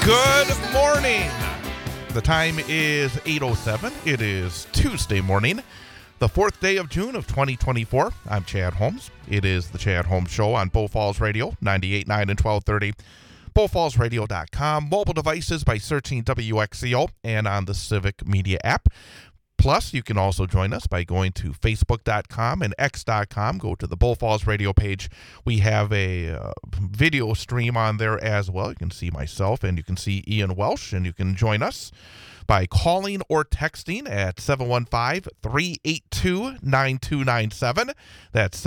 Good morning. The time is 8:07. It is Tuesday morning, the 4th day of June of 2024. I'm Chad Holmes. It is the Chad Holmes Show on Bull Falls Radio, 98.9 and 1230. BullFallsRadio.com. Mobile devices by searching WXCO and on the Civic Media app. Plus, you can also join us by going to Facebook.com and X.com. Go to the Bull Falls Radio page. We have a video stream on there as well. You can see myself and you can see Ian Welsh, and you can join us by calling or texting at 715-382-9297. That's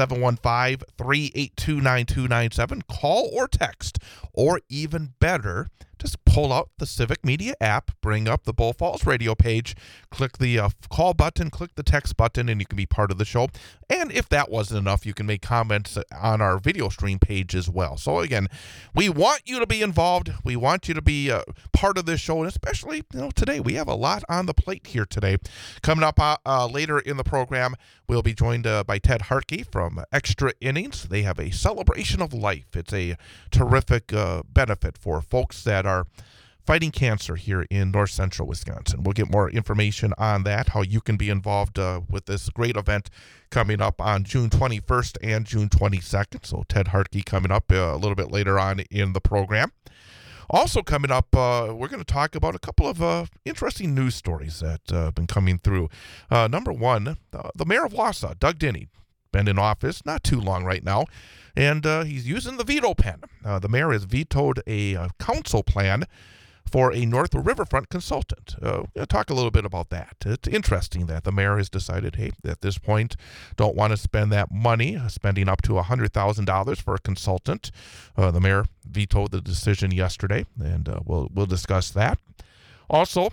715-382-9297. Call or text, or even better, just pull out the Civic Media app, bring up the Bull Falls Radio page, click the call button, click the text button, and you can be part of the show. And if that wasn't enough, you can make comments on our video stream page as well. So again, we want you to be involved. We want you to be part of this show, and especially today. We have a lot on the plate here today. Coming up later in the program, we'll be joined by Ted Hartke from Extra Innings. They have a celebration of life. It's a terrific benefit for folks that are fighting cancer here in north central Wisconsin. We'll get more information on that, how you can be involved with this great event coming up on June 21st and June 22nd. So Ted Hartke coming up a little bit later on in the program. Also coming up, we're going to talk about a couple of interesting news stories that have been coming through. Number one, the mayor of Wausau, Doug Denny, been in office not too long right now, and he's using the veto pen. The mayor has vetoed a council plan for a North Riverfront consultant. We'll talk a little bit about that. It's interesting that the mayor has decided, hey, at this point, don't want to spend that money, spending up to $100,000 for a consultant. The mayor vetoed the decision yesterday, and we'll discuss that. Also,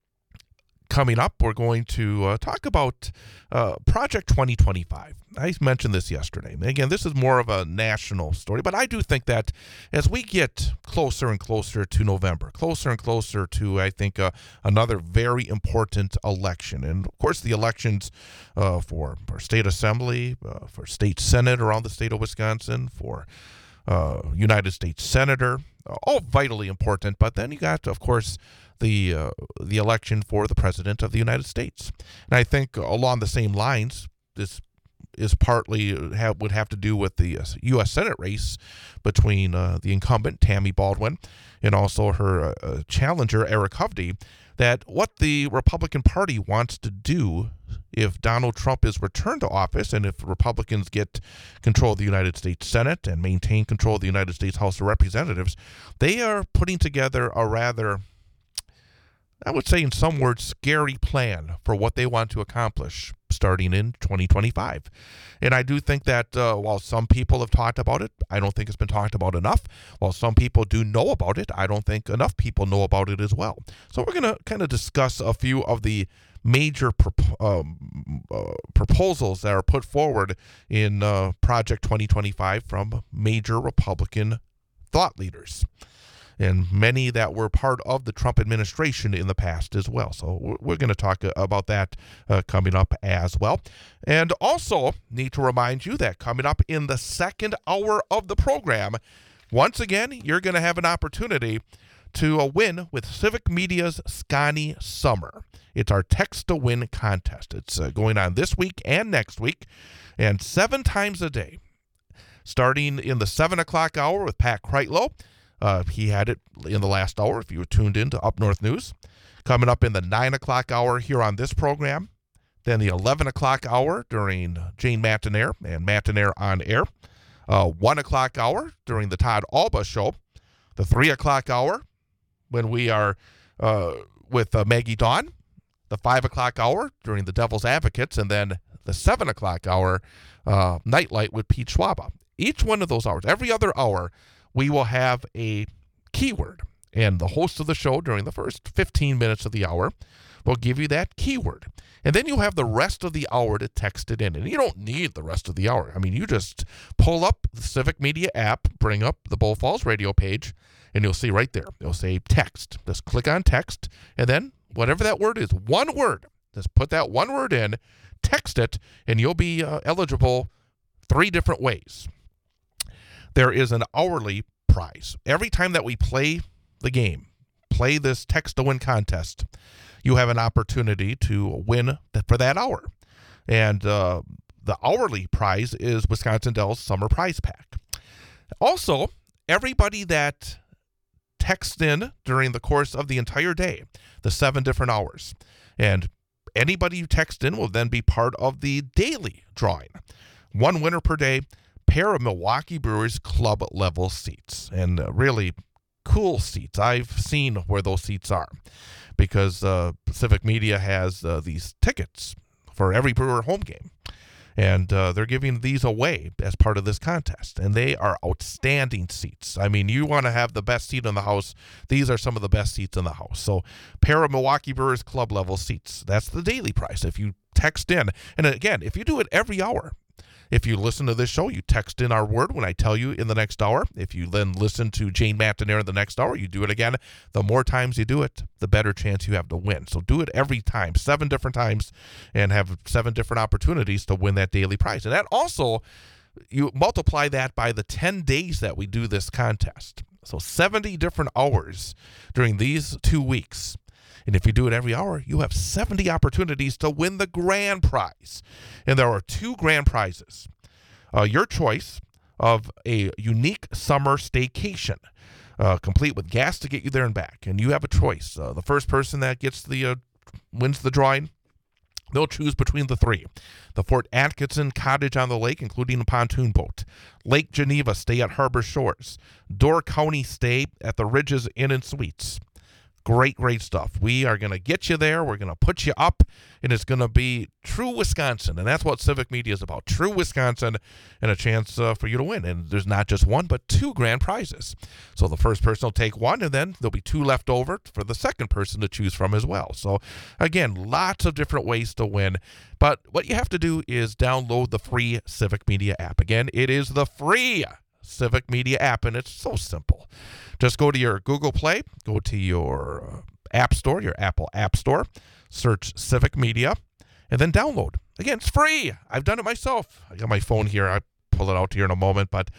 coming up, we're going to talk about Project 2025. I mentioned this yesterday. Again, this is more of a national story, but I do think that as we get closer and closer to November, closer and closer to, I think, another very important election, and of course the elections for state assembly, for state senate around the state of Wisconsin, for United States senator, all vitally important, but then you got, of course, the election for the president of the United States. And I think along the same lines, this is partly would have to do with the U.S. Senate race between the incumbent, Tammy Baldwin, and also her challenger, Eric Hovde, that what the Republican Party wants to do if Donald Trump is returned to office and if Republicans get control of the United States Senate and maintain control of the United States House of Representatives, they are putting together a rather, I would say in some words, scary plan for what they want to accomplish starting in 2025. And I do think that while some people have talked about it, I don't think it's been talked about enough. While some people do know about it, I don't think enough people know about it as well. So we're going to kind of discuss a few of the major proposals that are put forward in Project 2025 from major Republican thought leaders, and many that were part of the Trump administration in the past as well. So we're going to talk about that coming up as well. And also need to remind you that coming up in the second hour of the program, once again, you're going to have an opportunity to win with Civic Media's Scotty Summer. It's our Text to Win contest. It's going on this week and next week, and 7 times a day, starting in the 7 o'clock hour with Pat Kreitlow. He had it in the last hour if you were tuned in to Up North News. Coming up in the 9 o'clock hour here on this program. Then the 11 o'clock hour during Jane Matinaire and Matinaire on Air. 1 o'clock hour during the Todd Alba Show. The 3 o'clock hour when we are with Maggie Dawn. The 5 o'clock hour during the Devil's Advocates. And then the 7 o'clock hour Nightlight with Pete Schwaba. Each one of those hours, every other hour, we will have a keyword, and the host of the show during the first 15 minutes of the hour will give you that keyword. And then you'll have the rest of the hour to text it in. And you don't need the rest of the hour. I mean, you just pull up the Civic Media app, bring up the Bull Falls Radio page, and you'll see right there. It'll say text. Just click on text, and then whatever that word is, one word, just put that one word in, text it, and you'll be eligible 3 different ways. There is an hourly prize. Every time that we play the game, play this text to win contest, you have an opportunity to win for that hour. And the hourly prize is Wisconsin Dells Summer Prize Pack. Also, everybody that texts in during the course of the entire day, the 7 different hours, and anybody who texts in will then be part of the daily drawing. 1 winner per day, pair of Milwaukee Brewers club level seats, and really cool seats. I've seen where those seats are because Civic Media has these tickets for every Brewer home game, and they're giving these away as part of this contest, and they are outstanding seats. I mean, you want to have the best seat in the house. These are some of the best seats in the house. So pair of Milwaukee Brewers club level seats. That's the daily price if you text in. And again, if you do it every hour, if you listen to this show, you text in our word when I tell you in the next hour. If you then listen to Jane McNair in the next hour, you do it again. The more times you do it, the better chance you have to win. So do it every time, 7 different times, and have 7 different opportunities to win that daily prize. And that also, you multiply that by the 10 days that we do this contest. So 70 different hours during these 2 weeks. And if you do it every hour, you have 70 opportunities to win the grand prize. And there are 2 grand prizes. Your choice of a unique summer staycation, complete with gas to get you there and back. And you have a choice. The first person that gets wins the drawing, they'll choose between the 3. The Fort Atkinson Cottage on the lake, including a pontoon boat. Lake Geneva stay at Harbor Shores. Door County stay at the Ridges Inn and Suites. Great stuff. We are going to get you there. We're going to put you up, and it's going to be true Wisconsin. And that's what Civic Media is about, true Wisconsin, and a chance for you to win. And there's not just 1, but 2 grand prizes. So the first person will take 1, and then there'll be 2 left over for the second person to choose from as well. So, again, lots of different ways to win. But what you have to do is download the free Civic Media app. Again, it is the free Civic Media app, and it's so simple. Just go to your Google Play, go to your App Store, your Apple App Store, search Civic Media, and then download. Again, it's free. I've done it myself. I got my phone here. I pull it out here in a moment, but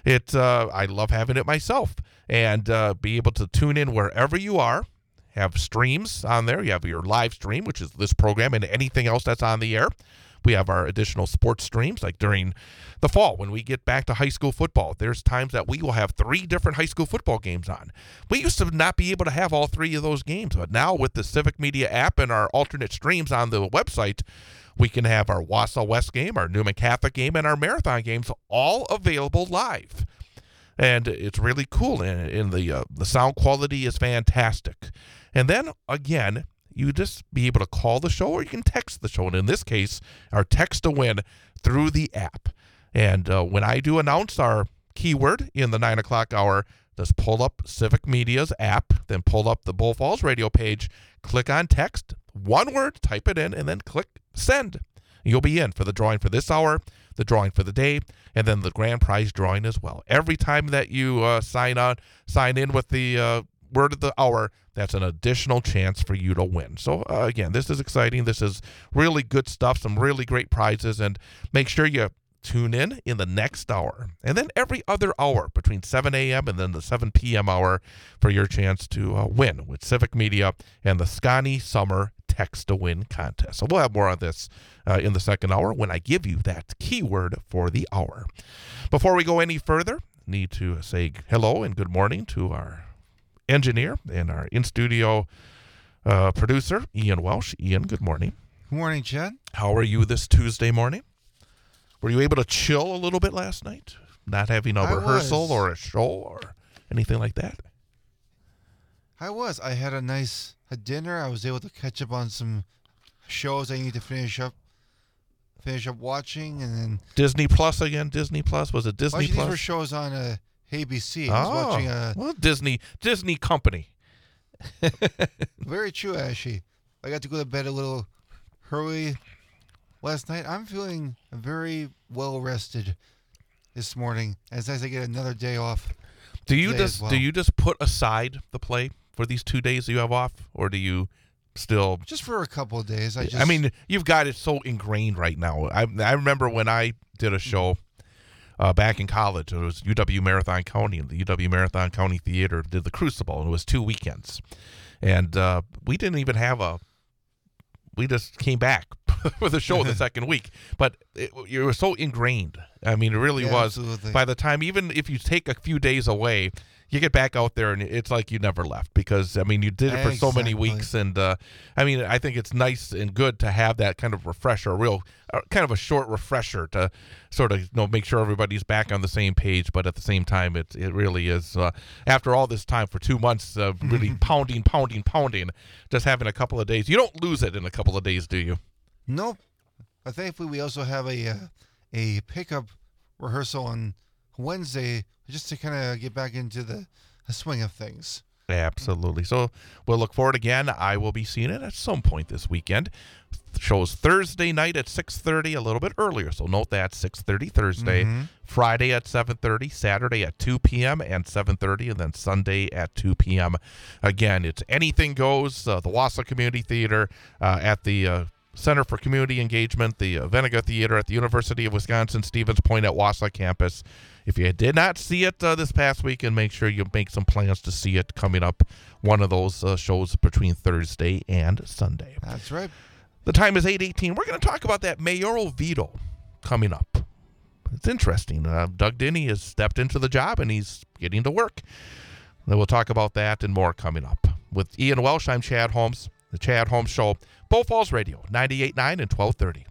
I love having it myself. And be able to tune in wherever you are, have streams on there. You have your live stream, which is this program, and anything else that's on the air. We have our additional sports streams, like during the fall when we get back to high school football. There's times that we will have 3 different high school football games on. We used to not be able to have all 3 of those games, but now with the Civic Media app and our alternate streams on the website, we can have our Wausau West game, our Newman Catholic game, and our Marathon games all available live. And it's really cool, and the sound quality is fantastic. And then, again, you just be able to call the show, or you can text the show. And in this case, our text to win through the app. And when I do announce our keyword in the 9 o'clock hour, just pull up Civic Media's app, then pull up the Bull Falls radio page, click on text, 1 word, type it in, and then click send. You'll be in for the drawing for this hour, the drawing for the day, and then the grand prize drawing as well. Every time that you sign in with the word of the hour, that's an additional chance for you to win. So, again, this is exciting. This is really good stuff, some really great prizes, and make sure you tune in the next hour. And then every other hour between 7 a.m. and then the 7 p.m. hour for your chance to win with Civic Media and the Scotty Summer Text to Win contest. So we'll have more on this in the second hour when I give you that keyword for the hour. Before we go any further, need to say hello and good morning to our engineer and our in-studio producer, Ian Welsh. Ian, good morning. Good morning, Chad. How are you this Tuesday morning? Were you able to chill a little bit last night? Not having a rehearsal or a show or anything like that? I was. I had a dinner. I was able to catch up on some shows I need to finish up watching, and then Disney Plus again. Disney Plus, was it Disney Plus? These were shows on ABC. I was watching Disney Company. Very true, actually. I got to go to bed a little early last night. I'm feeling very well rested this morning, as I get another day off. Do you just put aside the play for these 2 days you have off, or do you still just for a couple of days? I mean, you've got it so ingrained right now. I remember when I did a show back in college. It was UW Marathon County, and the UW Marathon County Theater did the Crucible, and it was 2 weekends. And we didn't even have we just came back for the show the second week. But it was so ingrained. I mean, it really was. Absolutely. By the time, even if you take a few days away, you get back out there and it's like you never left, because I mean you did it for so many weeks, and I mean I think it's nice and good to have that kind of refresher, kind of a short refresher to sort of make sure everybody's back on the same page. But at the same time, it really is after all this time, for 2 months of really pounding, just having a couple of days, you don't lose it in a couple of days, do you? Nope. Thankfully, we also have a pickup rehearsal on Wednesday, just to kind of get back into the swing of things. Absolutely. So we'll look forward again. I will be seeing it at some point this weekend. The show's Thursday night at 6:30, a little bit earlier. So note that, 6:30 Thursday, Friday at 7:30, Saturday at 2 p.m. and 7:30, and then Sunday at 2 p.m. Again, it's anything goes. The Wausau Community Theater at the Center for Community Engagement, the Venega Theater at the University of Wisconsin Stevens Point at Wausau campus. If you did not see it this past weekend, make sure you make some plans to see it coming up, one of those shows between Thursday and Sunday. That's right. The time is 8:18. We're going to talk about that mayoral veto coming up. It's interesting. Doug Denny has stepped into the job, and he's getting to work. And we'll talk about that and more coming up. With Ian Welsh, I'm Chad Holmes. The Chad Holmes Show, Bull Falls Radio, 98.9 and 1230.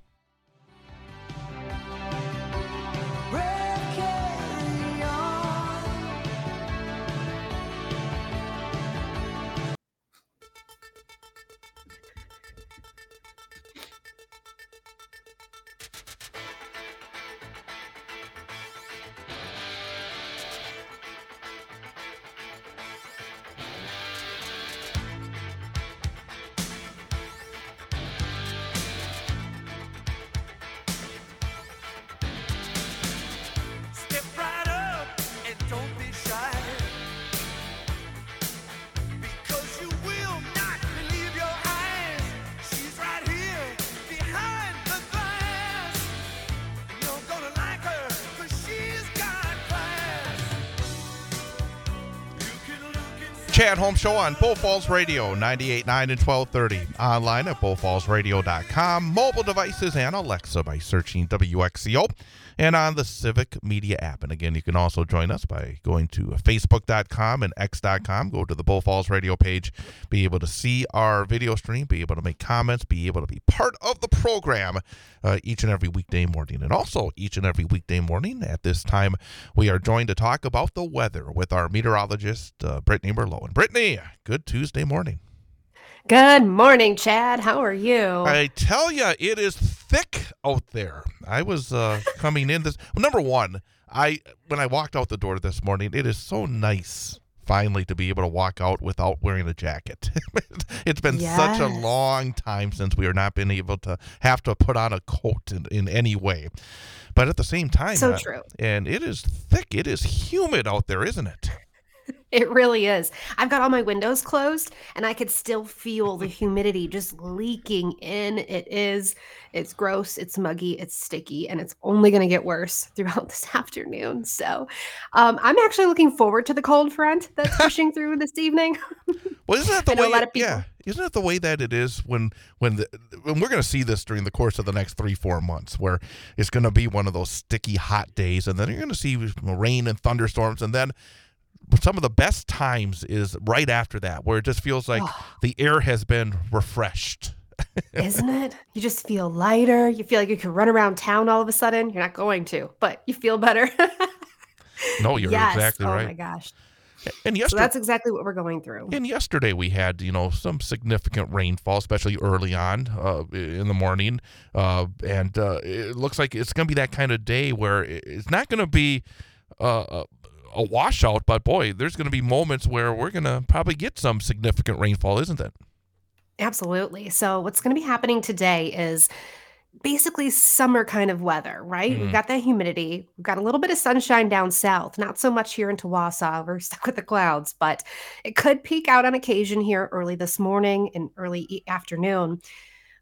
Chad Holmes Show on Bull Falls Radio, 98.9 and 1230. Online at bullfallsradio.com. Mobile devices and Alexa by searching WXCO. And on the Civic Media app. And again, you can also join us by going to Facebook.com and X.com. Go to the Bull Falls Radio page. Be able to see our video stream. Be able to make comments. Be able to be part of the program each and every weekday morning. And also each and every weekday morning at this time, we are joined to talk about the weather with our meteorologist, Brittany Merlot. And Brittany, good Tuesday morning. Good morning, Chad. How are you? I tell you, it is thick out there. I was coming in this. Well, number one, when I walked out the door this morning, it is so nice finally to be able to walk out without wearing a jacket. It's been such a long time since we have not been able to have to put on a coat in any way. But at the same time, so true. And it is thick. It is humid out there, isn't it? It really is. I've got all my windows closed and I could still feel the humidity just leaking in. It's gross, it's muggy, it's sticky, and it's only going to get worse throughout this afternoon. So I'm actually looking forward to the cold front that's pushing through this evening. Well, isn't that the way? Yeah, isn't it the way that it is when we're going to see this during the course of the next 3-4 months, where it's going to be one of those sticky hot days, and then you're going to see rain and thunderstorms, and then some of the best times is right after that, where it just feels like the air has been refreshed. Isn't it? You just feel lighter. You feel like you can run around town all of a sudden. You're not going to, but you feel better. No, you're exactly right. Oh my gosh. And so that's exactly what we're going through. And yesterday we had, some significant rainfall, especially early on in the morning. And it looks like it's going to be that kind of day where it's not going to be a washout, but boy, there's going to be moments where we're going to probably get some significant rainfall, isn't it? Absolutely. So what's going to be happening today is basically summer kind of weather, right? We've got that humidity. We've got a little bit of sunshine down south, not so much here into Wausau. We're stuck with the clouds, but it could peak out on occasion here early this morning and early afternoon.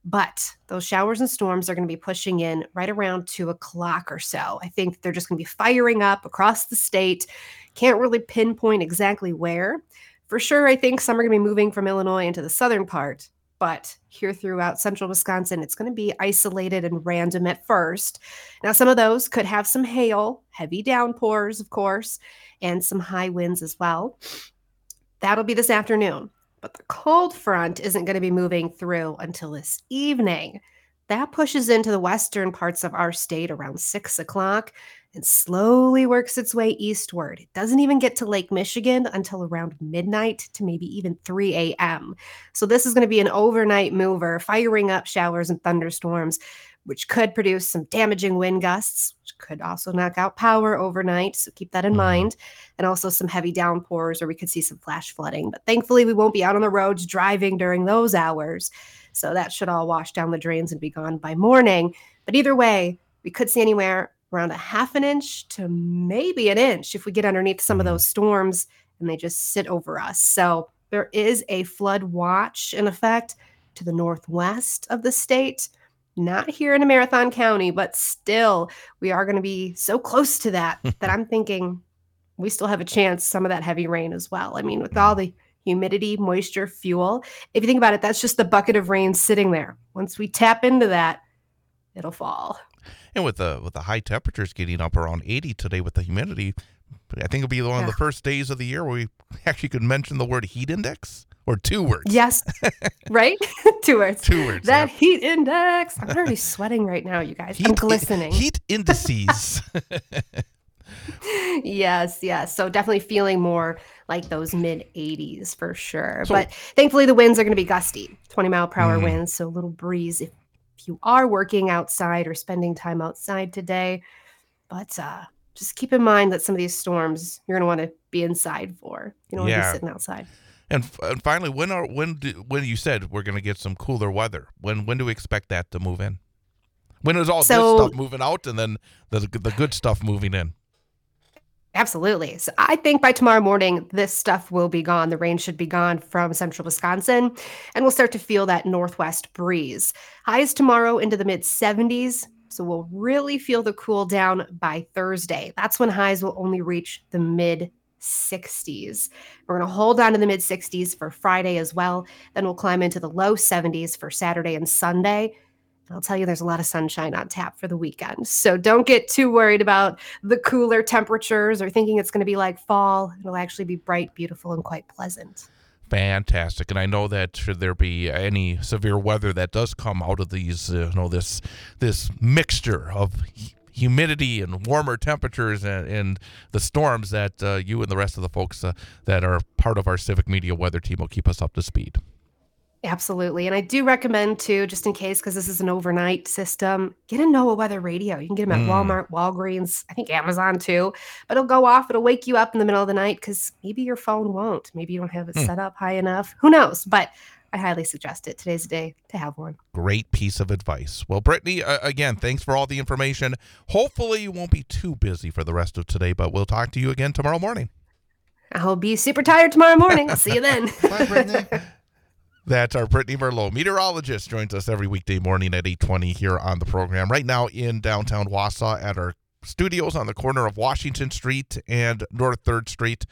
But those showers and storms are going to be pushing in right around 2 o'clock or so. I think they're just going to be firing up across the state. Can't really pinpoint exactly where. For sure, I think some are going to be moving from Illinois into the southern part. But here throughout central Wisconsin, it's going to be isolated and random at first. Now, some of those could have some hail, heavy downpours, of course, and some high winds as well. That'll be this afternoon. But the cold front isn't going to be moving through until this evening. That pushes into the western parts of our state around 6 o'clock and slowly works its way eastward. It doesn't even get to Lake Michigan until around midnight to maybe even 3 a.m. So this is going to be an overnight mover, firing up showers and thunderstorms, which could produce some damaging wind gusts, which could also knock out power overnight. So keep that in mind. And also some heavy downpours, or we could see some flash flooding. But thankfully, we won't be out on the roads driving during those hours. So that should all wash down the drains and be gone by morning. But either way, we could see anywhere around a half an inch to maybe an inch if we get underneath some of those storms and they just sit over us. So there is a flood watch in effect to the northwest of the state. Not here in Marathon County, but still, we are going to be so close to that I'm thinking we still have a chance, some of that heavy rain as well. I mean, with all the humidity, moisture, fuel, if you think about it, that's just the bucket of rain sitting there. Once we tap into that, it'll fall. And with the high temperatures getting up around 80 today with the humidity, I think it'll be one of the first days of the year where we actually could mention the word heat index. Or 2 words. Yes. Right? 2 words. 2 words. That heat index. I'm already sweating right now, you guys. I'm glistening. Heat indices. Yes. So definitely feeling more like those mid 80s for sure. But thankfully the winds are going to be gusty, 20-mile-per-hour winds. So a little breeze if you are working outside or spending time outside today. But just keep in mind that some of these storms you're going to want to be inside for. You don't want to be sitting outside. And finally, when you said we're going to get some cooler weather, when do we expect that to move in? When is all this stuff moving out and then the good stuff moving in? Absolutely. So I think by tomorrow morning, this stuff will be gone. The rain should be gone from central Wisconsin, and we'll start to feel that northwest breeze. Highs tomorrow into the mid 70s. So we'll really feel the cool down by Thursday. That's when highs will only reach the mid 60s. We're going to hold on to the mid 60s for Friday as well. Then we'll climb into the low 70s for Saturday and Sunday. I'll tell you, there's a lot of sunshine on tap for the weekend. So don't get too worried about the cooler temperatures or thinking it's going to be like fall. It'll actually be bright, beautiful, and quite pleasant. Fantastic. And I know that should there be any severe weather that does come out of these, this mixture of humidity and warmer temperatures and the storms, that you and the rest of the folks that are part of our Civic Media weather team will keep us up to speed. Absolutely. And I do recommend, too, just in case, because this is an overnight system, get a NOAA weather radio. You can get them at Walmart, Walgreens, I think Amazon, too. But it'll go off. It'll wake you up in the middle of the night because maybe your phone won't. Maybe you don't have it set up high enough. Who knows? But I highly suggest it. Today's the day to have one. Great piece of advice. Well, Brittany, again, thanks for all the information. Hopefully you won't be too busy for the rest of today, but we'll talk to you again tomorrow morning. I'll be super tired tomorrow morning. I'll see you then. Bye, Brittany. That's our Brittany Merlot, meteorologist, joins us every weekday morning at 8:20 here on the program. Right now in downtown Wausau at our studios on the corner of Washington Street and North 3rd Street.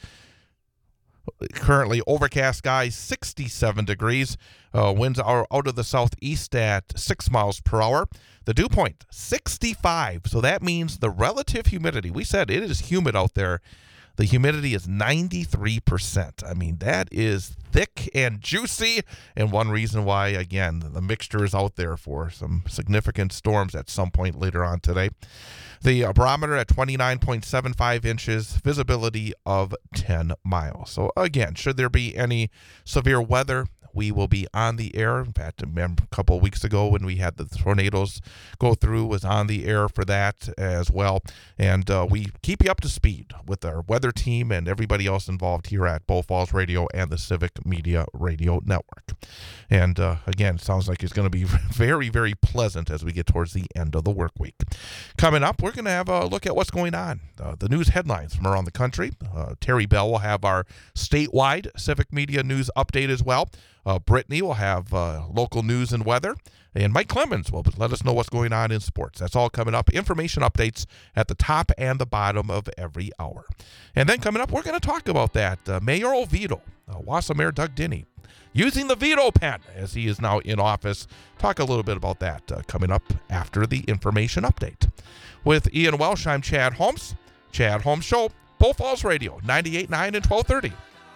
Currently overcast skies, 67 degrees. Winds are out of the southeast at 6 miles per hour. The dew point, 65. So that means the relative humidity, we said it is humid out there. The humidity is 93%. I mean, that is thick and juicy, and one reason why, again, the mixture is out there for some significant storms at some point later on today. The barometer at 29.75 inches, visibility of 10 miles. So, again, should there be any severe weather, we will be on the air. In fact, I remember a couple of weeks ago when we had the tornadoes go through, was on the air for that as well. And we keep you up to speed with our weather team and everybody else involved here at Bow Falls Radio and the Civic Media Radio Network. And again, it sounds like it's going to be very, very pleasant as we get towards the end of the work week. Coming up, we're going to have a look at what's going on, the news headlines from around the country. Terry Bell will have our statewide Civic Media news update as well. Brittany will have local news and weather. And Mike Clemens will let us know what's going on in sports. That's all coming up. Information updates at the top and the bottom of every hour. And then coming up, we're going to talk about that mayoral veto. Wausau Mayor Doug Dinny using the veto pen as he is now in office. Talk a little bit about that coming up after the information update. With Ian Welsh, I'm Chad Holmes. Chad Holmes Show, Bull Falls Radio, 98.9 and 1230.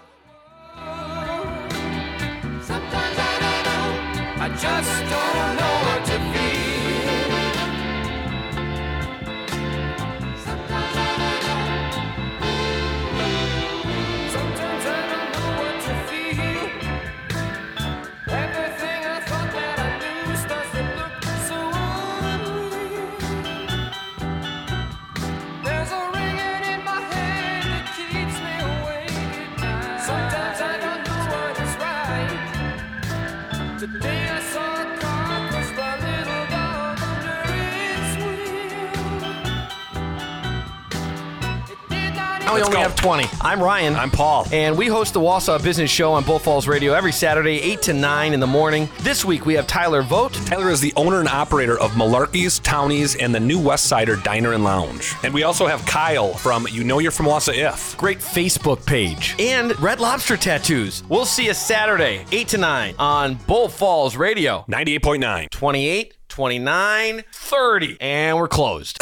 Sometimes I don't know, I just don't know what to feel. Sometimes I don't know, sometimes I don't know what to feel. Everything I thought that I knew starts to look so unreal. There's a ringing in my head that keeps me awake at night. Sometimes I don't know what is right. Today I saw a car push my little dog under its wheel. It did not Now we only have 20. I'm Ryan. I'm Paul. And we host the Wausau Business Show on Bull Falls Radio every Saturday, 8 to 9 in the morning. This week we have Tyler Vogt. Tyler is the owner and operator of Malarkey's, Townies, and the new West Sider Diner and Lounge. And we also have Kyle from You Know You're From Wausau If. Great Facebook page. And Red Lobster Tattoos. We'll see you Saturday, 8 to 9 on Bull Falls Radio. 98.9. 28, 29, 30. And we're closed.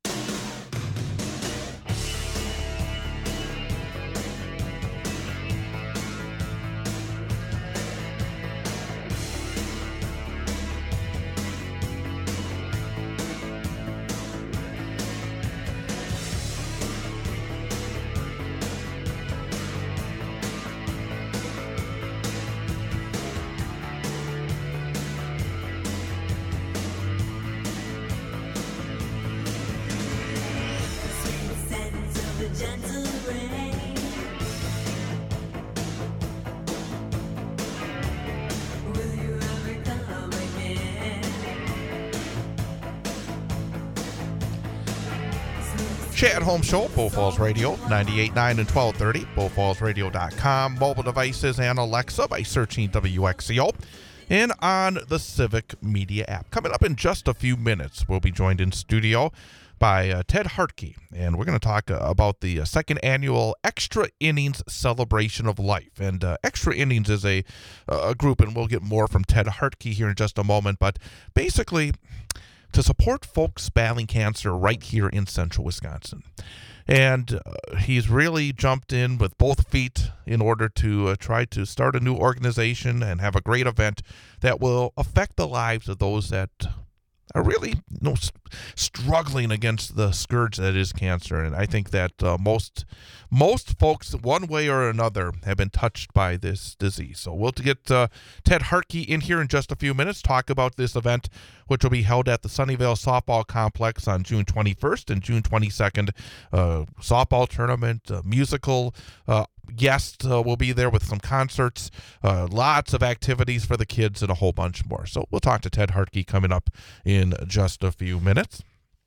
Chad Holmes Show, Bull Falls Radio, 98.9 and 1230, bullfallsradio.com, mobile devices, and Alexa by searching WXCO, and on the Civic Media app. Coming up in just a few minutes, we'll be joined in studio by Ted Hartke, and we're going to talk about the second annual Extra Innings Celebration of Life. And Extra Innings is a group, and we'll get more from Ted Hartke here in just a moment, but basically to support folks battling cancer right here in central Wisconsin. And he's really jumped in with both feet in order to try to start a new organization and have a great event that will affect the lives of those that are really struggling against the scourge that is cancer. And I think that most folks, one way or another, have been touched by this disease. So we'll get Ted Hartke in here in just a few minutes, talk about this event, which will be held at the Sunnyvale Softball Complex on June 21st and June 22nd. Softball tournament, musical guests will be there with some concerts, lots of activities for the kids, and a whole bunch more. So we'll talk to Ted Hartke coming up in just a few minutes.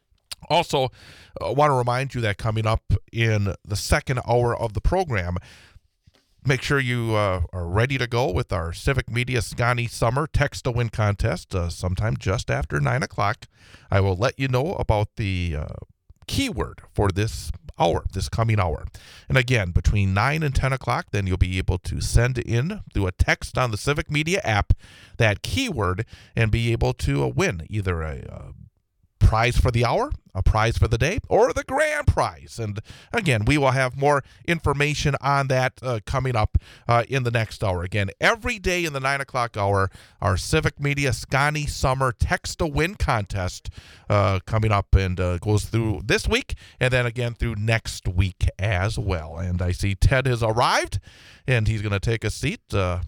Also, I want to remind you that coming up in the second hour of the program, make sure you are ready to go with our Civic Media Scani Summer Text to Win contest sometime just after 9 o'clock. I will let you know about the keyword for this hour, this coming hour. And again, between 9 and 10 o'clock, then you'll be able to send in through a text on the Civic Media app that keyword and be able to win either a prize for the hour, a prize for the day, or the grand prize. And again, we will have more information on that coming up in the next hour. Again, every day in the 9 o'clock hour, our Civic Media Scani Summer Text to Win contest coming up, and goes through this week and then again through next week as well. And I see Ted has arrived, and he's going to take a seat,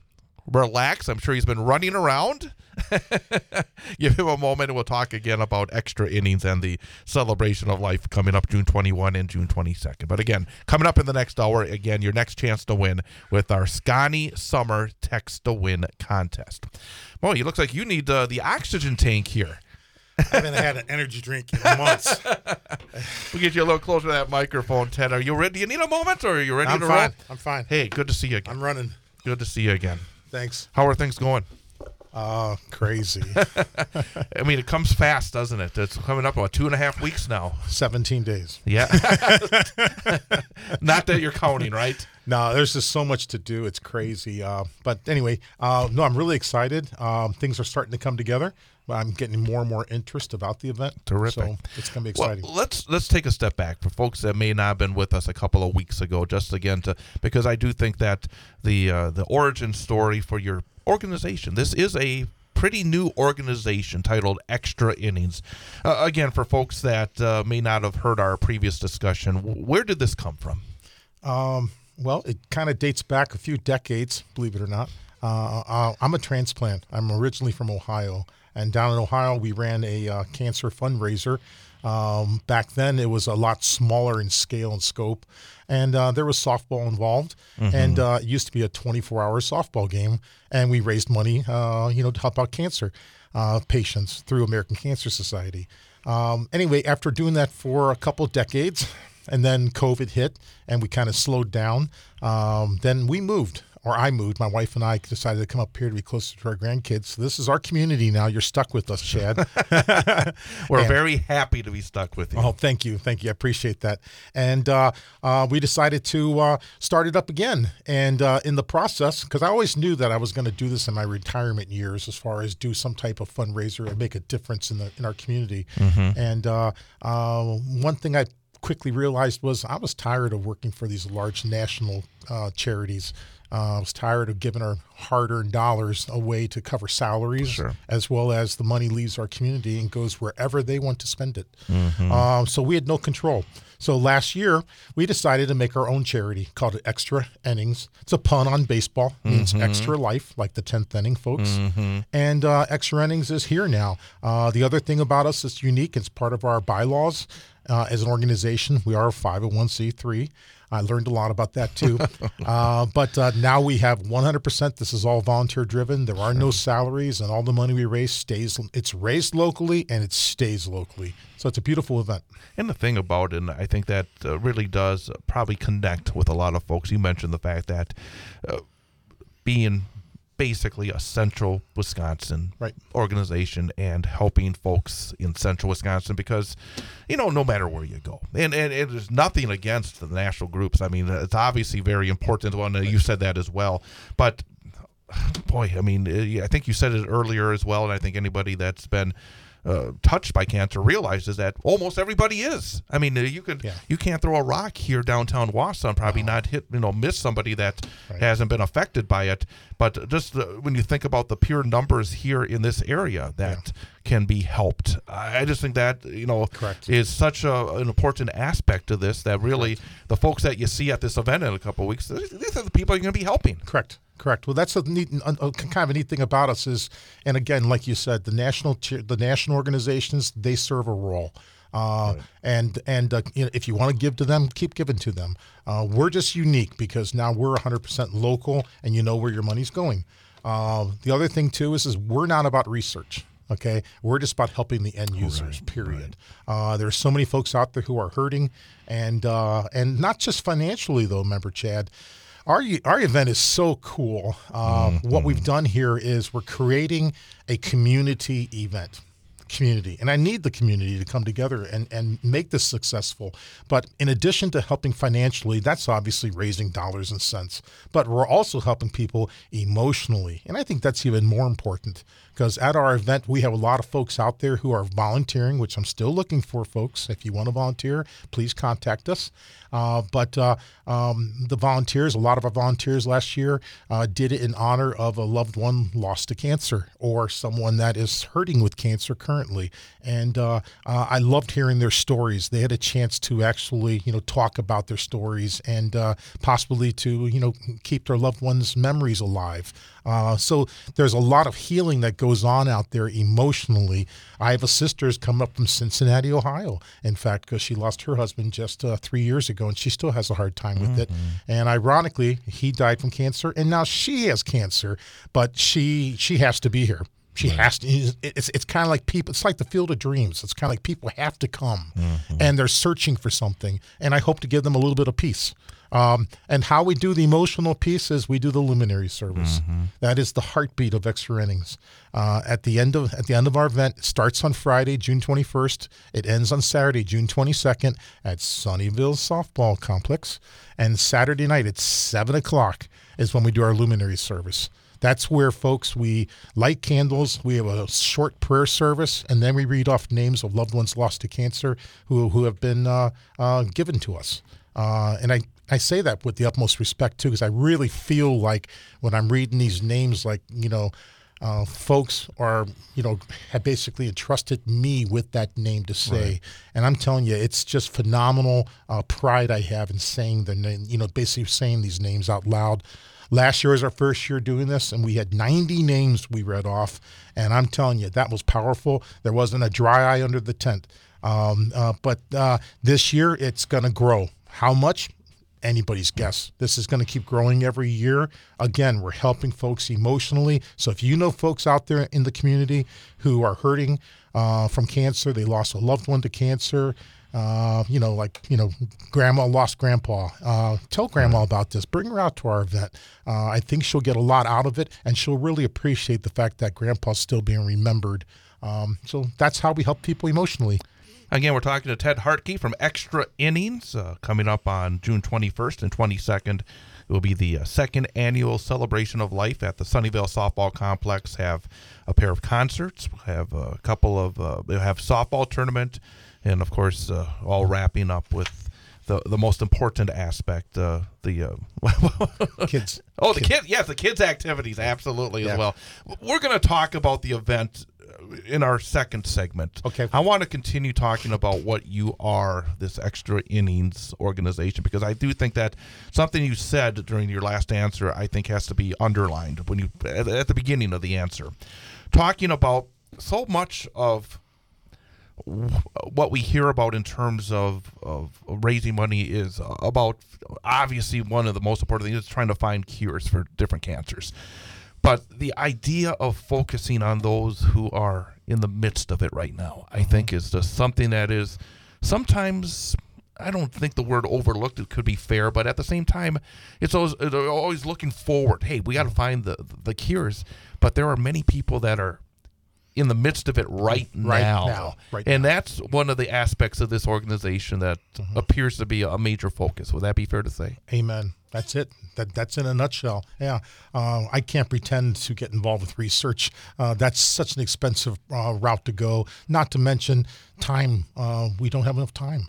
relax. I'm sure he's been running around. Give him a moment and we'll talk again about Extra Innings and the celebration of life coming up June 21 and June 22nd. But again, coming up in the next hour, again, your next chance to win with our Scani Summer Text to Win contest. Well, it looks like you need the oxygen tank here. I haven't had an energy drink in months. We'll get you a little closer to that microphone, Ted. Are you ready? Do you need a moment, or are you ready to roll? I'm fine. Hey, good to see you again. I'm running. Good to see you again. Thanks. How are things going? Crazy. I mean, it comes fast, doesn't it? It's coming up about 2.5 weeks now. 17 days. Yeah. Not that you're counting, right? No, there's just so much to do. It's crazy. But anyway, no, I'm really excited. Things are starting to come together. I'm getting more and more interest about the event. Terrific. So it's going to be exciting. Well, let's take a step back for folks that may not have been with us a couple of weeks ago, just again because I do think that the origin story for your organization. This is a pretty new organization titled Extra Innings. Again, for folks that may not have heard our previous discussion, where did this come from? Well, it kind of dates back a few decades, believe it or not. I'm a transplant. I'm originally from Ohio. And down in Ohio, we ran a cancer fundraiser. Back then, it was a lot smaller in scale and scope. And there was softball involved. Mm-hmm. And it used to be a 24-hour softball game. And we raised money, to help out cancer patients through American Cancer Society. Anyway, after doing that for a couple of decades, and then COVID hit, and we kind of slowed down, then we moved. Or I moved. My wife and I decided to come up here to be closer to our grandkids. So this is our community now. You're stuck with us, Chad. We're very happy to be stuck with you. Oh, thank you. Thank you. I appreciate that. And we decided to start it up again. And in the process, because I always knew that I was going to do this in my retirement years as far as do some type of fundraiser and make a difference in our community. Mm-hmm. And one thing I quickly realized was I was tired of working for these large national charities. I was tired of giving our hard-earned dollars away to cover salaries, Sure. as well as the money leaves our community and goes wherever they want to spend it. Mm-hmm. So we had no control. So last year, we decided to make our own charity called Extra Innings. It's a pun on baseball. It means extra life, like the 10th inning, folks. Mm-hmm. And Extra Innings is here now. The other thing about us is unique. It's part of our bylaws. As an organization, we are a 501c3. I learned a lot about that too. But now we have 100%. This is all volunteer driven. There are no salaries, and all the money we raise it's raised locally and it stays locally. So it's a beautiful event. And the thing about it, and I think that really does probably connect with a lot of folks. You mentioned the fact that being basically a central Wisconsin Right. organization and helping folks in central Wisconsin because, no matter where you go. And it is nothing against the national groups. I mean, it's obviously very important. Well, you said that as well. But, boy, I mean, I think you said it earlier as well, and I think anybody that's been touched by cancer realizes that almost everybody is. I mean, you can't throw a rock here downtown Wausau and probably not miss somebody that hasn't been affected by it. But just when you think about the pure numbers here in this area that can be helped, I just think that Correct. is such an important aspect to this that really the folks that you see at this event in a couple of weeks, these are the people you're going to be helping. Correct. Well, that's a kind of a neat thing about us is, and again, like you said, the national organizations, they serve a role. And if you want to give to them, keep giving to them. We're just unique because now we're 100% local, and you know where your money's going. The other thing too is we're not about research. Okay, we're just about helping the end users. Period. There's so many folks out there who are hurting, and not just financially though. Member Chad. Our event is so cool. What we've done here is we're creating a community event. And I need the community to come together and make this successful. But in addition to helping financially, that's obviously raising dollars and cents. But we're also helping people emotionally. And I think that's even more important because at our event, we have a lot of folks out there who are volunteering, which I'm still looking for, folks. If you want to volunteer, please contact us. But the volunteers, a lot of our volunteers last year did it in honor of a loved one lost to cancer or someone that is hurting with cancer currently. And I loved hearing their stories. They had a chance to actually, talk about their stories and possibly to, keep their loved ones' memories alive. So there's a lot of healing that goes on out there emotionally. I have a sister who's come up from Cincinnati, Ohio, in fact, because she lost her husband just 3 years ago, and she still has a hard time with it. And ironically, he died from cancer, and now she has cancer, but she has to be here. She has to. It's kind of like people. It's like the Field of Dreams. It's kind of like people have to come, and they're searching for something. And I hope to give them a little bit of peace. And how we do the emotional piece is we do the luminary service. That is the heartbeat of Extra Innings. At the end of our event, it starts on Friday, June 21st. It ends on Saturday, June 22nd, at Sunnyvale Softball Complex. And Saturday night at 7:00 is when we do our luminary service. That's where, folks, we light candles, we have a short prayer service, and then we read off names of loved ones lost to cancer who have been given to us. And I say that with the utmost respect, too, because I really feel like when I'm reading these names, like, folks are, have basically entrusted me with that name to say. Right. And I'm telling you, it's just phenomenal pride I have in saying the name, basically saying these names out loud. Last year was our first year doing this, and we had 90 names we read off. And I'm telling you, that was powerful. There wasn't a dry eye under the tent. But this year, it's going to grow. How much? Anybody's guess. This is going to keep growing every year. Again, we're helping folks emotionally. So if you know folks out there in the community who are hurting from cancer, they lost a loved one to cancer, grandma lost grandpa. Tell grandma about this. Bring her out to our event. I think she'll get a lot out of it, and she'll really appreciate the fact that grandpa's still being remembered. So that's how we help people emotionally. Again, we're talking to Ted Hartke from Extra Innings, coming up on June 21st and 22nd. It will be the second annual Celebration of Life at the Sunnyvale Softball Complex. Have a pair of concerts, have a couple of, they'll have softball tournament, and of course, all wrapping up with the most important aspect, the kids. Oh, the kids. Yes, the kids' activities, absolutely, as well. We're going to talk about the event in our second segment. Okay. I want to continue talking about what you are, this Extra Innings organization, because I do think that something you said during your last answer, I think, has to be underlined when you at the beginning of the answer. Talking about so much of what we hear about in terms of raising money is about, obviously, one of the most important things is trying to find cures for different cancers. But the idea of focusing on those who are in the midst of it right now, I think, is just something that is sometimes, I don't think the word overlooked, it could be fair, but at the same time, it's always looking forward. Hey, we got to find the cures. But there are many people that are in the midst of it right now. And that's one of the aspects of this organization that appears to be a major focus. Would that be fair to say? Amen. That's it. That's in a nutshell. Yeah. I can't pretend to get involved with research. That's such an expensive route to go. Not to mention time. We don't have enough time.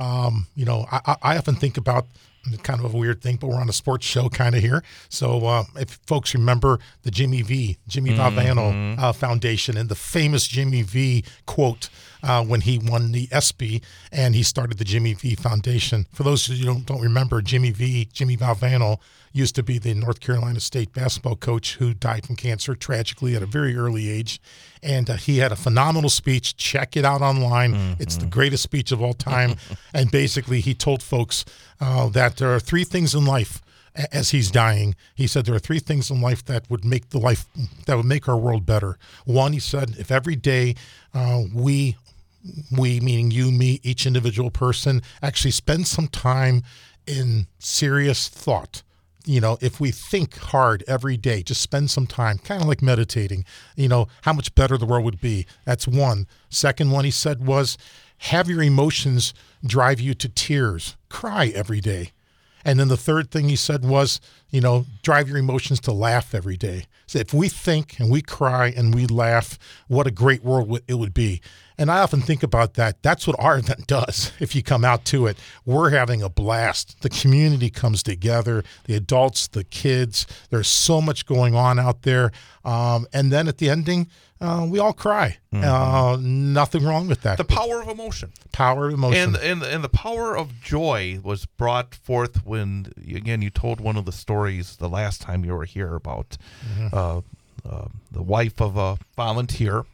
I often think about kind of a weird thing, but we're on a sports show kind of here. So if folks remember the Jimmy Valvano Foundation and the famous Jimmy V quote when he won the ESPY and he started the Jimmy V Foundation. For those of you who don't remember, Jimmy Valvano used to be the North Carolina State basketball coach who died from cancer tragically at a very early age. And he had a phenomenal speech. Check it out online. It's the greatest speech of all time. And basically he told folks that there are three things in life. As he's dying, he said there are three things in life that would make our world better. One, he said, if every day we, meaning you, me, each individual person, actually spend some time in serious thought. If we think hard every day, just spend some time, kind of like meditating, how much better the world would be. That's one. Second one he said was, have your emotions drive you to tears. Cry every day. And then the third thing he said was, drive your emotions to laugh every day. So if we think and we cry and we laugh, what a great world it would be. And I often think about that. That's what our event does. If you come out to it, we're having a blast. The community comes together, the adults, the kids. There's so much going on out there. And then at the ending, we all cry. Nothing wrong with that. The power of emotion. Power of emotion. And the power of joy was brought forth when, again, you told one of the stories the last time you were here about the wife of a volunteer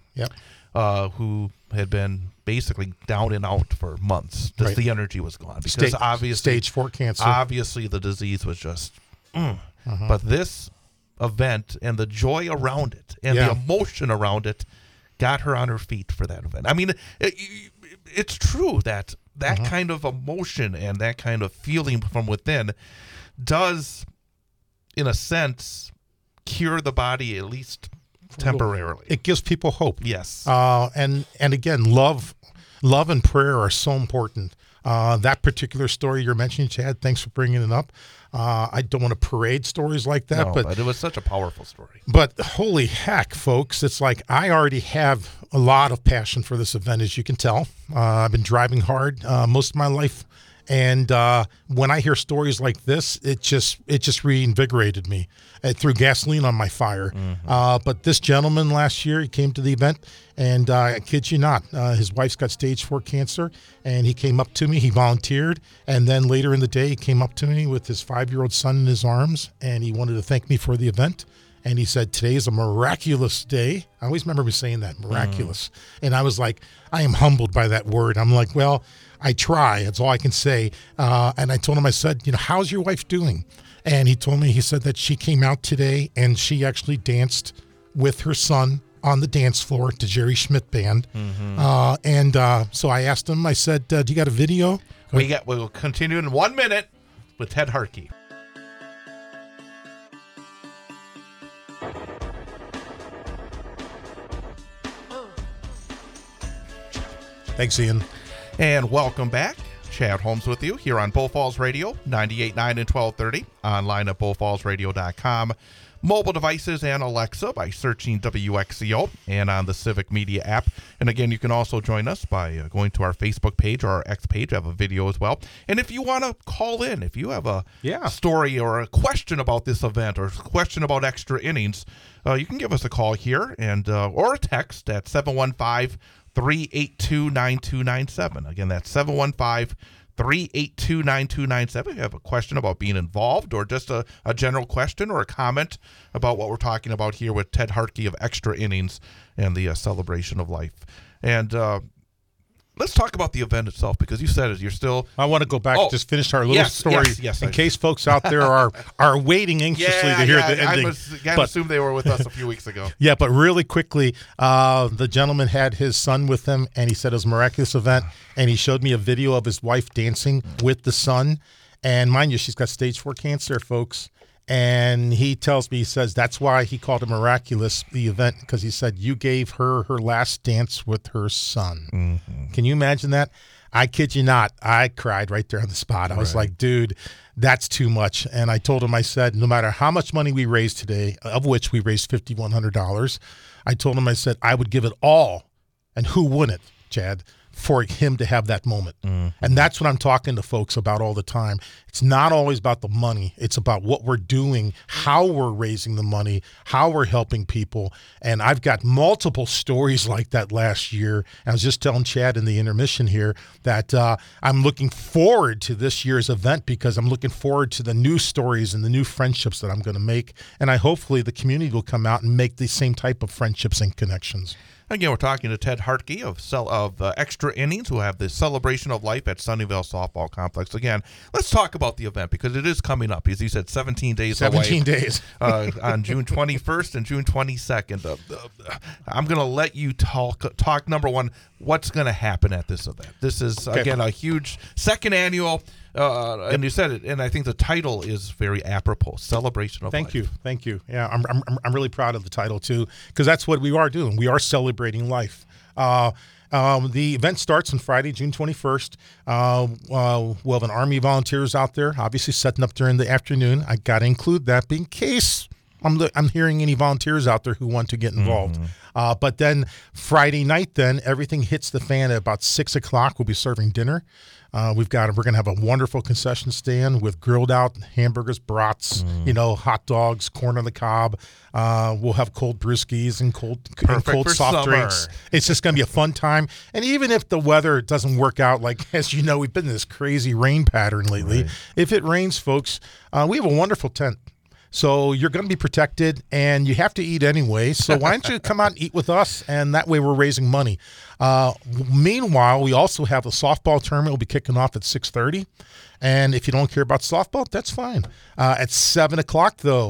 who had been basically down and out for months. Just the energy was gone. Because obviously, stage 4 cancer. Obviously, the disease was just... But this event and the joy around it and Yeah. the emotion around it got her on her feet for that event. I mean, it's true that kind of emotion and that kind of feeling from within does, in a sense, cure the body at least temporarily. It gives people hope. Yes. And again, love and prayer are so important. That particular story you're mentioning, Chad, thanks for bringing it up. I don't want to parade stories like that, No, but it was such a powerful story. But holy heck, folks, it's like I already have a lot of passion for this event, as you can tell. I've been driving hard most of my life. And when I hear stories like this, it just reinvigorated me. It threw gasoline on my fire. But this gentleman last year, he came to the event, and I kid you not, his wife's got stage 4 cancer, and he came up to me. He volunteered, and then later in the day, he came up to me with his 5-year-old son in his arms, and he wanted to thank me for the event. And he said, today is a miraculous day. I always remember me saying that, miraculous. And I was like, I am humbled by that word. I'm like, well, I try. That's all I can say. And I told him, I said, how's your wife doing? And he told me, he said that she came out today and she actually danced with her son on the dance floor to Jerry Schmidt Band. So I asked him, I said, do you got a video? We'll continue in 1 minute with Ted Harkey. Thanks, Ian. And welcome back. Chad Holmes with you here on Bull Falls Radio, 98.9 and 1230, online at bullfallsradio.com, mobile devices and Alexa by searching WXCO, and on the Civic Media app. And again, you can also join us by going to our Facebook page or our X page. I have a video as well. And if you want to call in, if you have a story or a question about this event or a question about extra innings, you can give us a call here and or a text at 715-382-9297. Again, that's 715-382-9297. If you have a question about being involved or just a general question or a comment about what we're talking about here with Ted Hartke of Extra Innings and the celebration of life. And let's talk about the event itself, because you said it. You're still... I want to go back and just finish our little story in case folks out there are waiting anxiously to hear the ending. I assume they were with us a few weeks ago. Yeah, but really quickly, the gentleman had his son with him, and he said it was a miraculous event, and he showed me a video of his wife dancing with the son. And mind you, she's got stage 4 cancer, folks. And he tells me, he says, that's why he called it miraculous, the event, because he said, you gave her her last dance with her son. Can you imagine that? I kid you not. I cried right there on the spot. I was like, dude, that's too much. And I told him, I said, no matter how much money we raise today, of which we raised $5,100, I told him, I said, I would give it all. And who wouldn't, Chad, for him to have that moment. And that's what I'm talking to folks about all the time. It's not always about the money. It's about what we're doing, how we're raising the money, how we're helping people. And I've got multiple stories like that last year. I was just telling Chad in the intermission here that I'm looking forward to this year's event because I'm looking forward to the new stories and the new friendships that I'm going to make. And hopefully the community will come out and make the same type of friendships and connections. Again, we're talking to Ted Hartke of Extra Innings, who have the celebration of life at Sunnyvale Softball Complex. Again, let's talk about the event because it is coming up. As you said, 17 days away. 17 days. On June 21st and June 22nd. I'm going to let you talk, number one, what's going to happen at this event. This is, again, a huge second annual, and you said it, and I think the title is very apropos, Celebration of Life. Thank you. Yeah, I'm really proud of the title, too, because that's what we are doing. We are celebrating life. The event starts on Friday, June 21st. We'll have an Army of volunteers out there, obviously setting up during the afternoon. I got to include that in case I'm hearing any volunteers out there who want to get involved. But then Friday night, everything hits the fan at about 6 o'clock. We'll be serving dinner. We're going to have a wonderful concession stand with grilled out hamburgers, brats, hot dogs, corn on the cob. We'll have cold brewskis and cold soft drinks. It's just going to be a fun time. And even if the weather doesn't work out, like, as you know, we've been in this crazy rain pattern lately. Right. If it rains, folks, we have a wonderful tent. So you're going to be protected, and you have to eat anyway. So why don't you come out and eat with us, and that way we're raising money. Meanwhile, we also have the softball tournament. Will be kicking off at 6:30. And if you don't care about softball, that's fine. At 7 o'clock, though,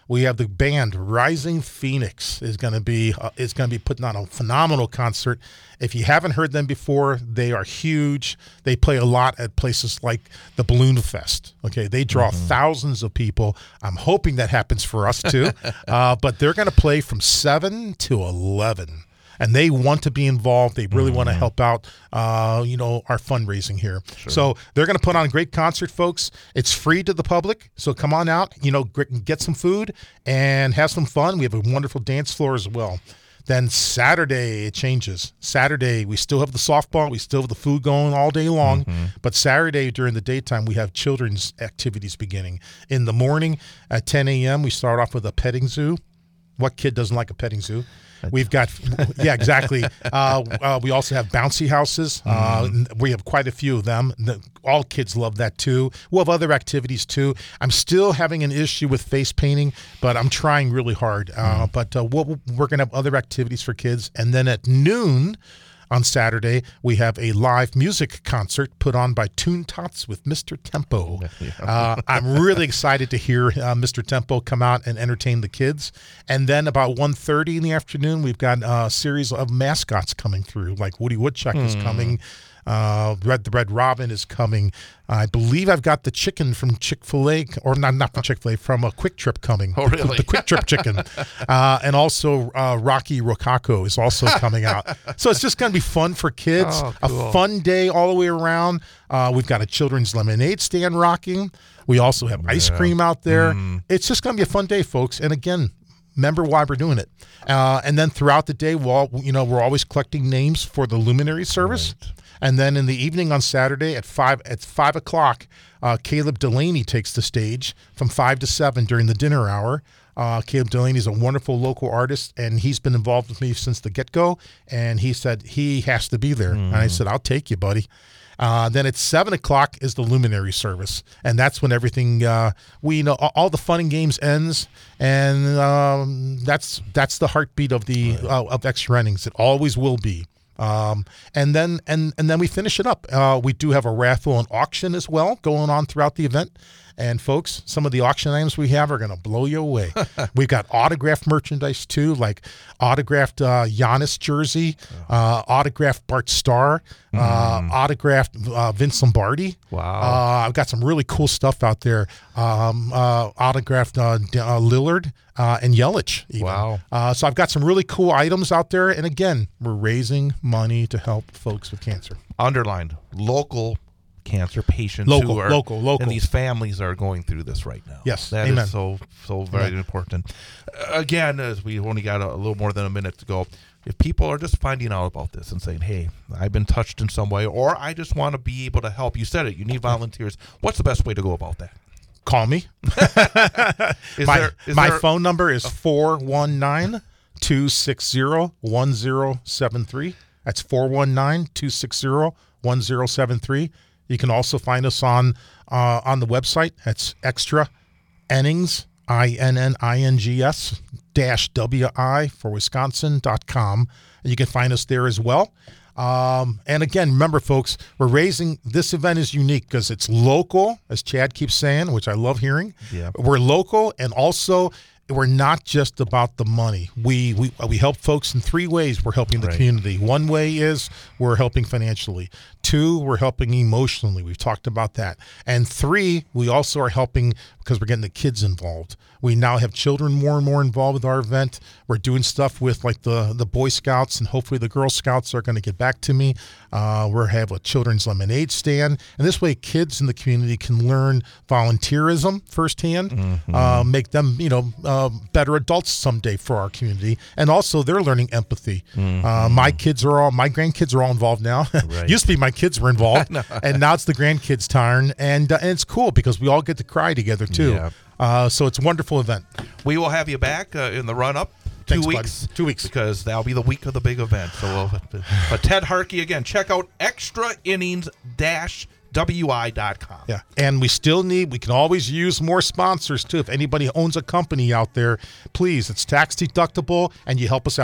we have the band Rising Phoenix is going to be putting on a phenomenal concert. If you haven't heard them before, they are huge. They play a lot at places like the Balloon Fest. Okay, they draw thousands of people. I'm hoping that happens for us too. But they're going to play from 7 to 11. And they want to be involved. They really want to help out, our fundraising here. Sure. So they're going to put on a great concert, folks. It's free to the public, so come on out. Get some food and have some fun. We have a wonderful dance floor as well. Then Saturday, it changes. Saturday, we still have the softball. We still have the food going all day long. But Saturday, during the daytime, we have children's activities beginning. In the morning at 10 a.m., we start off with a petting zoo. What kid doesn't like a petting zoo? We've got, yeah, exactly. We also have bouncy houses. We have quite a few of them. All kids love that too. We'll have other activities too. I'm still having an issue with face painting, but I'm trying really hard. But we're going to have other activities for kids. And then at noon on Saturday, we have a live music concert put on by Toon Tots with Mr. Tempo. I'm really excited to hear Mr. Tempo come out and entertain the kids. And then about 1:30 in the afternoon, we've got a series of mascots coming through, like Woody Woodchuck is coming. The Red Robin is coming. I believe I've got the chicken from Chick-fil-A, or not from Chick-fil-A, from a Quick Trip coming. Oh, really? The Quick Trip chicken. And also Rocky Rococo is also coming out. So it's just going to be fun for kids. Oh, cool. A fun day all the way around. We've got a children's lemonade stand rocking. We also have ice cream out there. It's just going to be a fun day, folks. And again, remember why we're doing it. And then throughout the day, we're always collecting names for the luminary service. Right. And then in the evening on Saturday at 5 o'clock, Caleb Delaney takes the stage from 5 to 7 during the dinner hour. Caleb Delaney is a wonderful local artist, and he's been involved with me since the get-go. And he said he has to be there. And I said, I'll take you, buddy. Then at 7 o'clock is the luminary service, and that's when everything all the fun and games ends, and that's the heartbeat of the of Extra Innings. It always will be. And then we finish it up. We do have a raffle and auction as well going on throughout the event. And folks, some of the auction items we have are going to blow you away. We've got autographed merchandise too, like autographed Giannis jersey, autographed Bart Starr, autographed Vince Lombardi. Wow. I've got some really cool stuff out there. Autographed Lillard and Yelich. Even. Wow. So I've got some really cool items out there. And again, we're raising money to help folks with cancer. Underlined, local cancer patients local. And these families are going through this right now. Yes, that amen. is so very important. Again, as we only got a little more than a minute to go, if people are just finding out about this and saying, hey, I've been touched in some way, or I just want to be able to help, you said it, you need volunteers, what's the best way to go about that? Call me. My phone number is 419-260-1073. That's 419-260-1073. You can also find us on the website. That's Extra Innings, INNINGS -WI for Wisconsin.com. And you can find us there as well. And again, remember, folks, this event is unique because it's local, as Chad keeps saying, which I love hearing. Yeah. We're local, and also we're not just about the money. We help folks in 3 ways. We're helping the community. One way is we're helping financially. 2, we're helping emotionally. We've talked about that. And 3, we also are helping because we're getting the kids involved. We now have children more and more involved with our event. We're doing stuff with like the Boy Scouts, and hopefully the Girl Scouts are going to get back to me. We have a children's lemonade stand. And this way kids in the community can learn volunteerism firsthand, make them, better adults someday for our community. And also they're learning empathy. My grandkids are all involved now. Right. Used to be my kids were involved, and now it's the grandkids' turn. And it's cool because we all get to cry together too. Yeah. So it's a wonderful event. We will have you back in the run-up. Thanks, 2 weeks. buddy. 2 weeks. Because that'll be the week of the big event. So, but Ted Harkey, again, check out extrainnings-wi.com. Yeah, and we can always use more sponsors too. If anybody owns a company out there, please, it's tax deductible, and you help us out.